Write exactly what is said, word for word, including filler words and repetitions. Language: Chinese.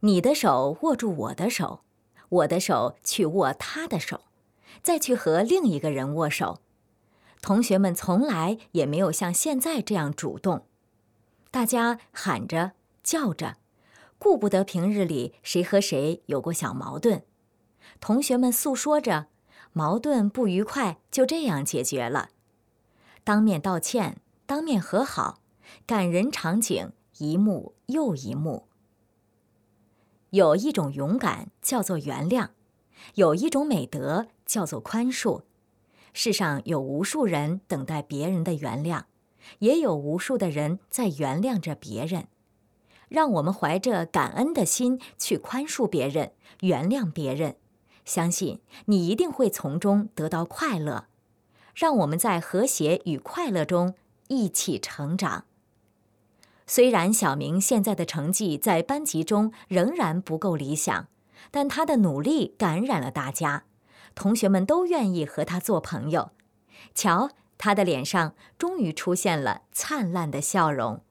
你的手握住我的手，我的手去握他的手，再去和另一个人握手。同学们从来也没有像现在这样主动，大家喊着叫着，顾不得平日里谁和谁有过小矛盾。同学们诉说着，矛盾不愉快就这样解决了。当面道歉，当面和好，感人场景一幕又一幕。有一种勇敢叫做原谅，有一种美德叫做宽恕。世上有无数人等待别人的原谅，也有无数的人在原谅着别人。让我们怀着感恩的心去宽恕别人，原谅别人，相信你一定会从中得到快乐。让我们在和谐与快乐中一起成长。虽然小明现在的成绩在班级中仍然不够理想，但他的努力感染了大家，同学们都愿意和他做朋友。瞧，他的脸上终于出现了灿烂的笑容。